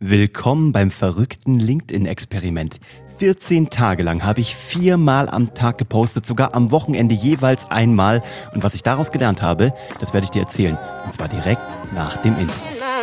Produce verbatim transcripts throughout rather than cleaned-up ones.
Willkommen beim verrückten LinkedIn-Experiment. vierzehn Tage lang habe ich viermal am Tag gepostet, sogar am Wochenende jeweils einmal. Und was ich daraus gelernt habe, das werde ich dir erzählen. Und zwar direkt nach dem Intro.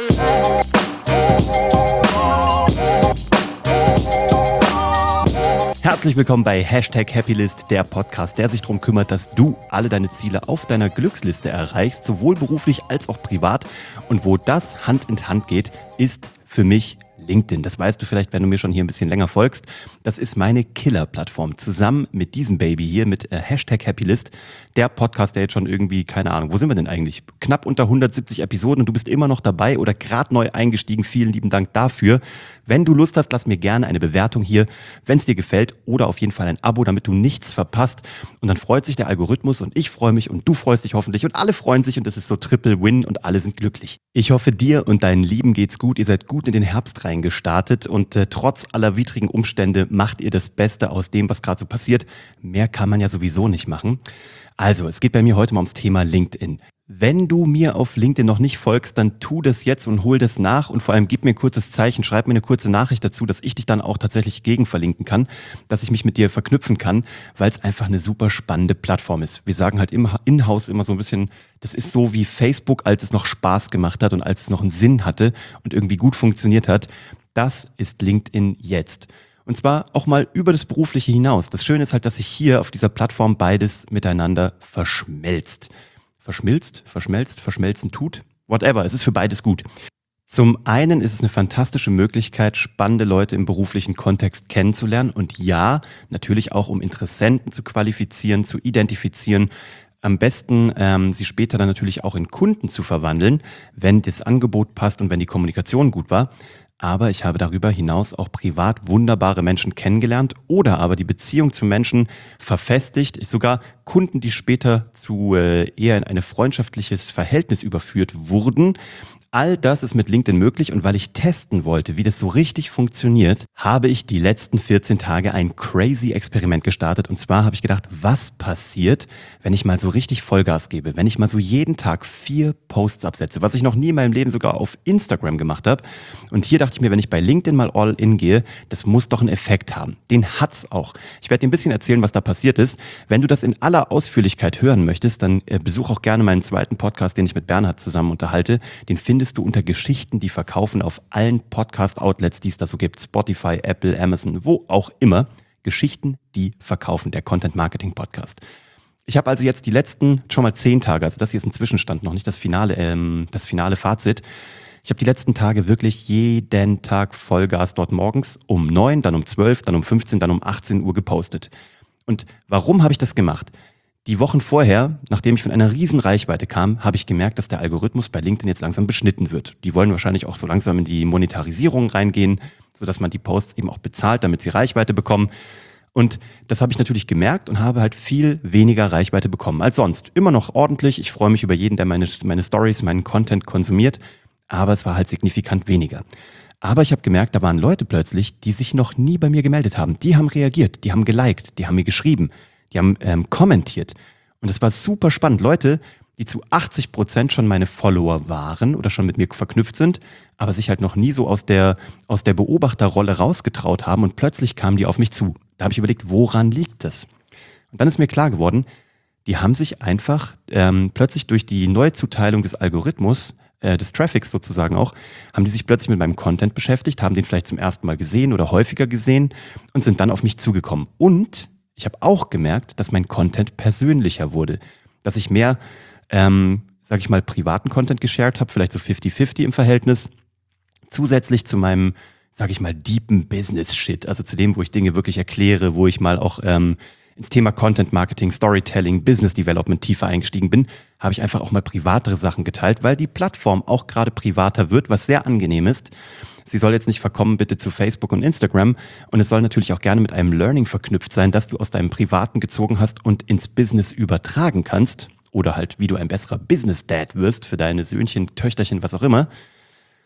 Herzlich willkommen bei Hashtag Happylist, der Podcast, der sich darum kümmert, dass du alle deine Ziele auf deiner Glücksliste erreichst, sowohl beruflich als auch privat. Und wo das Hand in Hand geht, ist für mich LinkedIn. Das weißt du vielleicht, wenn du mir schon hier ein bisschen länger folgst. Das ist meine Killer-Plattform. Zusammen mit diesem Baby hier, mit äh, Hashtag Happylist, der Podcast, der jetzt schon irgendwie, keine Ahnung, wo sind wir denn eigentlich? Knapp unter hundertsiebzig Episoden und du bist immer noch dabei oder gerade neu eingestiegen. Vielen lieben Dank dafür. Wenn du Lust hast, lass mir gerne eine Bewertung hier, wenn es dir gefällt, oder auf jeden Fall ein Abo, damit du nichts verpasst. Und dann freut sich der Algorithmus und ich freue mich und du freust dich hoffentlich und alle freuen sich und es ist so Triple Win und alle sind glücklich. Ich hoffe, dir und deinen Lieben geht's gut. Ihr seid gut in den Herbst reingestartet und äh, trotz aller widrigen Umstände macht ihr das Beste aus dem, was gerade so passiert. Mehr kann man ja sowieso nicht machen. Also, es geht bei mir heute mal ums Thema LinkedIn. Wenn du mir auf LinkedIn noch nicht folgst, dann tu das jetzt und hol das nach und vor allem gib mir ein kurzes Zeichen, schreib mir eine kurze Nachricht dazu, dass ich dich dann auch tatsächlich gegen verlinken kann, dass ich mich mit dir verknüpfen kann, weil es einfach eine super spannende Plattform ist. Wir sagen halt im In-House immer so ein bisschen, das ist so wie Facebook, als es noch Spaß gemacht hat und als es noch einen Sinn hatte und irgendwie gut funktioniert hat. Das ist LinkedIn jetzt. Und zwar auch mal über das Berufliche hinaus. Das Schöne ist halt, dass sich hier auf dieser Plattform beides miteinander verschmelzt. Verschmilzt, verschmelzt, verschmelzen tut, whatever, es ist für beides gut. Zum einen ist es eine fantastische Möglichkeit, spannende Leute im beruflichen Kontext kennenzulernen und ja, natürlich auch um Interessenten zu qualifizieren, zu identifizieren, am besten ähm, sie später dann natürlich auch in Kunden zu verwandeln, wenn das Angebot passt und wenn die Kommunikation gut war. Aber ich habe darüber hinaus auch privat wunderbare Menschen kennengelernt oder aber die Beziehung zu Menschen verfestigt. Sogar Kunden, die später zu äh, eher in ein freundschaftliches Verhältnis überführt wurden. All das ist mit LinkedIn möglich und weil ich testen wollte, wie das so richtig funktioniert, habe ich die letzten vierzehn Tage ein crazy Experiment gestartet. Und zwar habe ich gedacht, was passiert, wenn ich mal so richtig Vollgas gebe, wenn ich mal so jeden Tag vier Posts absetze, was ich noch nie in meinem Leben sogar auf Instagram gemacht habe. Und hier dachte ich mir, wenn ich bei LinkedIn mal all in gehe, das muss doch einen Effekt haben. Den hat's auch. Ich werde dir ein bisschen erzählen, was da passiert ist. Wenn du das in aller Ausführlichkeit hören möchtest, dann äh, besuch auch gerne meinen zweiten Podcast, den ich mit Bernhard zusammen unterhalte. Den findest findest du unter Geschichten, die verkaufen auf allen Podcast-Outlets, die es da so gibt, Spotify, Apple, Amazon, wo auch immer. Geschichten, die verkaufen, der Content-Marketing-Podcast. Ich habe also jetzt die letzten schon mal zehn Tage, also das hier ist ein Zwischenstand, noch nicht das finale, ähm, das finale Fazit. Ich habe die letzten Tage wirklich jeden Tag Vollgas dort morgens um neun, dann um zwölf, dann um fünfzehn, dann um achtzehn Uhr gepostet. Und warum habe ich das gemacht? Die Wochen vorher, nachdem ich von einer riesen Reichweite kam, habe ich gemerkt, dass der Algorithmus bei LinkedIn jetzt langsam beschnitten wird. Die wollen wahrscheinlich auch so langsam in die Monetarisierung reingehen, sodass man die Posts eben auch bezahlt, damit sie Reichweite bekommen. Und das habe ich natürlich gemerkt und habe halt viel weniger Reichweite bekommen als sonst. Immer noch ordentlich, ich freue mich über jeden, der meine, meine Stories, meinen Content konsumiert, aber es war halt signifikant weniger. Aber ich habe gemerkt, da waren Leute plötzlich, die sich noch nie bei mir gemeldet haben. Die haben reagiert, die haben geliked, die haben mir geschrieben. Die haben ähm, kommentiert. Und es war super spannend. Leute, die zu achtzig Prozent schon meine Follower waren oder schon mit mir verknüpft sind, aber sich halt noch nie so aus der, aus der Beobachterrolle rausgetraut haben und plötzlich kamen die auf mich zu. Da habe ich überlegt, woran liegt das? Und dann ist mir klar geworden, die haben sich einfach ähm, plötzlich durch die Neuzuteilung des Algorithmus, äh, des Traffics sozusagen auch, haben die sich plötzlich mit meinem Content beschäftigt, haben den vielleicht zum ersten Mal gesehen oder häufiger gesehen und sind dann auf mich zugekommen. Und ich habe auch gemerkt, dass mein Content persönlicher wurde, dass ich mehr, ähm, sage ich mal, privaten Content geshared habe, vielleicht so fifty fifty im Verhältnis, zusätzlich zu meinem, sage ich mal, deepen Business-Shit, also zu dem, wo ich Dinge wirklich erkläre, wo ich mal auch ähm, ins Thema Content Marketing, Storytelling, Business Development tiefer eingestiegen bin, habe ich einfach auch mal privatere Sachen geteilt, weil die Plattform auch gerade privater wird, was sehr angenehm ist. Sie soll jetzt nicht verkommen bitte zu Facebook und Instagram und es soll natürlich auch gerne mit einem Learning verknüpft sein, das du aus deinem Privaten gezogen hast und ins Business übertragen kannst oder halt wie du ein besserer Business-Dad wirst für deine Söhnchen, Töchterchen, was auch immer.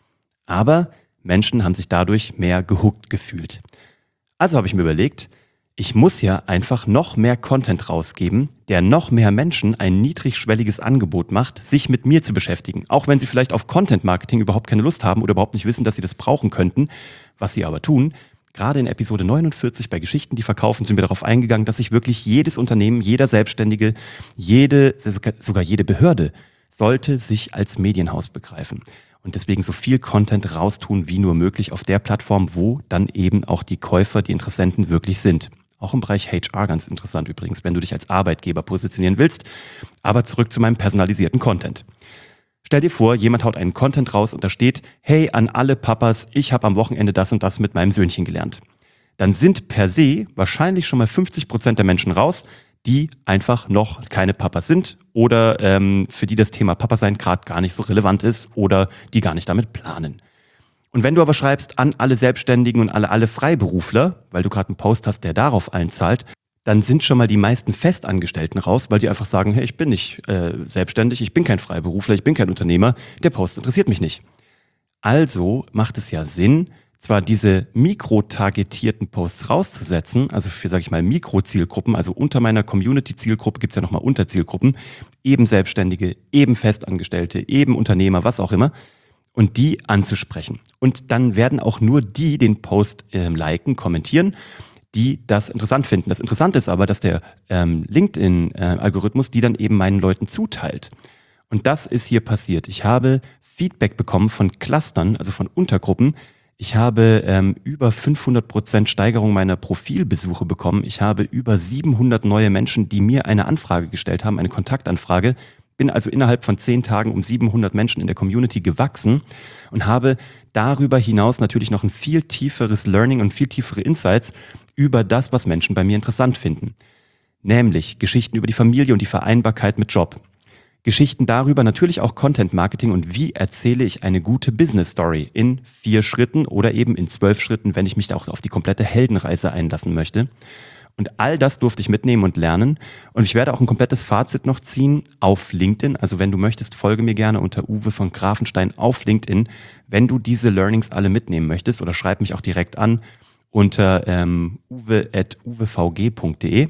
Aber Menschen haben sich dadurch mehr gehookt gefühlt. Also habe ich mir überlegt, Ich muss ja einfach noch mehr Content rausgeben, der noch mehr Menschen ein niedrigschwelliges Angebot macht, sich mit mir zu beschäftigen. Auch wenn sie vielleicht auf Content-Marketing überhaupt keine Lust haben oder überhaupt nicht wissen, dass sie das brauchen könnten, was sie aber tun. Gerade in Episode neunundvierzig bei Geschichten, die verkaufen, sind wir darauf eingegangen, dass sich wirklich jedes Unternehmen, jeder Selbstständige, jede, sogar jede Behörde sollte sich als Medienhaus begreifen. Und deswegen so viel Content raustun wie nur möglich auf der Plattform, wo dann eben auch die Käufer, die Interessenten wirklich sind. Auch im Bereich H R ganz interessant übrigens, wenn du dich als Arbeitgeber positionieren willst. Aber zurück zu meinem personalisierten Content. Stell dir vor, jemand haut einen Content raus und da steht, hey, an alle Papas, ich habe am Wochenende das und das mit meinem Söhnchen gelernt. Dann sind per se wahrscheinlich schon mal fünfzig Prozent der Menschen raus, die einfach noch keine Papas sind oder ähm, für die das Thema Papa sein gerade gar nicht so relevant ist oder die gar nicht damit planen. Und wenn du aber schreibst an alle Selbstständigen und alle, alle Freiberufler, weil du gerade einen Post hast, der darauf einzahlt, dann sind schon mal die meisten Festangestellten raus, weil die einfach sagen, hey, ich bin nicht äh, selbstständig, ich bin kein Freiberufler, ich bin kein Unternehmer, der Post interessiert mich nicht. Also macht es ja Sinn, zwar diese mikrotargetierten Posts rauszusetzen, also für, sage ich mal, Mikrozielgruppen, also unter meiner Community-Zielgruppe gibt es ja nochmal Unterzielgruppen, eben Selbstständige, eben Festangestellte, eben Unternehmer, was auch immer, und die anzusprechen. Und dann werden auch nur die den Post äh, liken, kommentieren, die das interessant finden. Das Interessante ist aber, dass der ähm, LinkedIn-Algorithmus die dann eben meinen Leuten zuteilt. Und das ist hier passiert. Ich habe Feedback bekommen von Clustern, also von Untergruppen. Ich habe ähm, über fünfhundert Prozent Steigerung meiner Profilbesuche bekommen. Ich habe über siebenhundert neue Menschen, die mir eine Anfrage gestellt haben, eine Kontaktanfrage. Bin also innerhalb von zehn Tagen um siebenhundert Menschen in der Community gewachsen und habe darüber hinaus natürlich noch ein viel tieferes Learning und viel tiefere Insights über das, was Menschen bei mir interessant finden. Nämlich Geschichten über die Familie und die Vereinbarkeit mit Job. Geschichten darüber, natürlich auch Content Marketing und wie erzähle ich eine gute Business Story in vier Schritten oder eben in zwölf Schritten, wenn ich mich da auch auf die komplette Heldenreise einlassen möchte. Und all das durfte ich mitnehmen und lernen. Und ich werde auch ein komplettes Fazit noch ziehen auf LinkedIn. Also wenn du möchtest, folge mir gerne unter Uwe von Grafenstein auf LinkedIn, wenn du diese Learnings alle mitnehmen möchtest, oder schreib mich auch direkt an unter ähm, uwe at uwevg punkt de.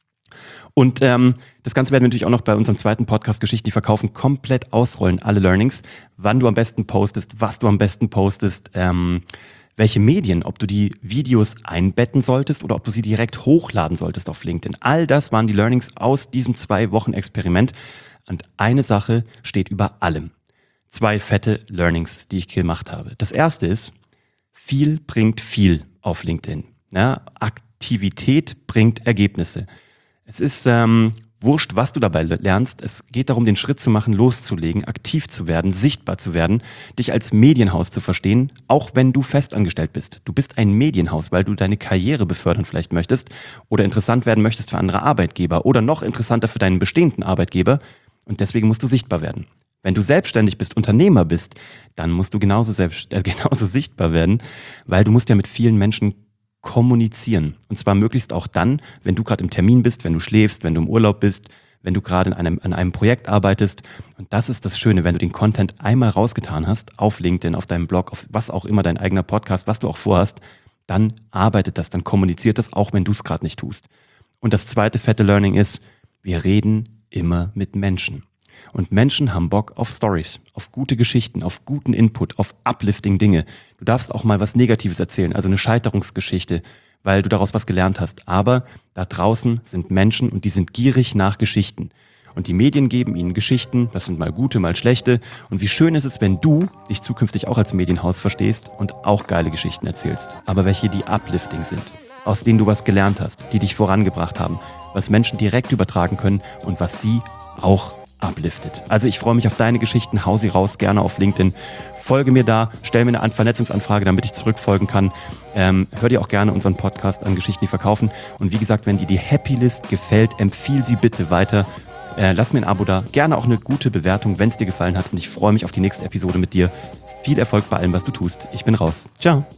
Und ähm, das Ganze werden wir natürlich auch noch bei unserem zweiten Podcast Geschichten, die verkaufen, komplett ausrollen, alle Learnings, wann du am besten postest, was du am besten postest, ähm, welche Medien, ob du die Videos einbetten solltest oder ob du sie direkt hochladen solltest auf LinkedIn. All das waren die Learnings aus diesem zwei Wochen Experiment. Und eine Sache steht über allem. Zwei fette Learnings, die ich gemacht habe. Das erste ist, viel bringt viel auf LinkedIn. Ja, Aktivität bringt Ergebnisse. Es ist ähm, wurscht, was du dabei lernst. Es geht darum, den Schritt zu machen, loszulegen, aktiv zu werden, sichtbar zu werden, dich als Medienhaus zu verstehen, auch wenn du festangestellt bist. Du bist ein Medienhaus, weil du deine Karriere befördern vielleicht möchtest oder interessant werden möchtest für andere Arbeitgeber oder noch interessanter für deinen bestehenden Arbeitgeber und deswegen musst du sichtbar werden. Wenn du selbstständig bist, Unternehmer bist, dann musst du genauso, selbst, äh, genauso sichtbar werden, weil du musst ja mit vielen Menschen kommunizieren. Und zwar möglichst auch dann, wenn du gerade im Termin bist, wenn du schläfst, wenn du im Urlaub bist, wenn du gerade in einem, an einem Projekt arbeitest. Und das ist das Schöne, wenn du den Content einmal rausgetan hast, auf LinkedIn, auf deinem Blog, auf was auch immer, dein eigener Podcast, was du auch vorhast, dann arbeitet das, dann kommuniziert das, auch wenn du es gerade nicht tust. Und das zweite fette Learning ist, wir reden immer mit Menschen. Und Menschen haben Bock auf Stories, auf gute Geschichten, auf guten Input, auf uplifting Dinge. Du darfst auch mal was Negatives erzählen, also eine Scheiterungsgeschichte, weil du daraus was gelernt hast. Aber da draußen sind Menschen und die sind gierig nach Geschichten. Und die Medien geben ihnen Geschichten, das sind mal gute, mal schlechte. Und wie schön ist es, wenn du dich zukünftig auch als Medienhaus verstehst und auch geile Geschichten erzählst. Aber welche, die uplifting sind, aus denen du was gelernt hast, die dich vorangebracht haben, was Menschen direkt übertragen können und was sie auch upliftet. Also ich freue mich auf deine Geschichten, hau sie raus, gerne auf LinkedIn. Folge mir da, stell mir eine Vernetzungsanfrage, damit ich zurückfolgen kann. Ähm, hör dir auch gerne unseren Podcast an Geschichten, die verkaufen. Und wie gesagt, wenn dir die Happy List gefällt, empfiehl sie bitte weiter. Äh, lass mir ein Abo da, gerne auch eine gute Bewertung, wenn es dir gefallen hat. Und ich freue mich auf die nächste Episode mit dir. Viel Erfolg bei allem, was du tust. Ich bin raus. Ciao.